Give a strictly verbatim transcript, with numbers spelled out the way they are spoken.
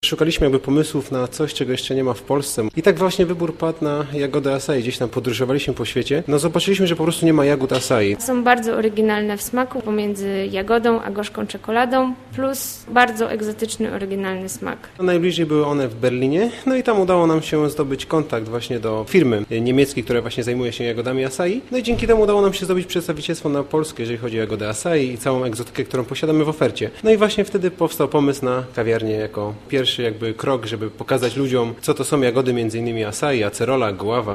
Szukaliśmy jakby pomysłów na coś, czego jeszcze nie ma w Polsce. I tak właśnie wybór padł na jagody acai. Gdzieś tam podróżowaliśmy po świecie. No zobaczyliśmy, że po prostu nie ma jagód acai. Są bardzo oryginalne w smaku, pomiędzy jagodą a gorzką czekoladą, plus bardzo egzotyczny, oryginalny smak. Najbliżej były one w Berlinie, no i tam udało nam się zdobyć kontakt właśnie do firmy niemieckiej, która właśnie zajmuje się jagodami acai. No i dzięki temu udało nam się zdobyć przedstawicielstwo na Polskę, jeżeli chodzi o jagody acai i całą egzotykę, którą posiadamy w ofercie. No i właśnie wtedy powstał pomysł na kawiarnię jako pierwszy jakby krok, żeby pokazać ludziom, co to są jagody, między innymi acai, acerola, guava.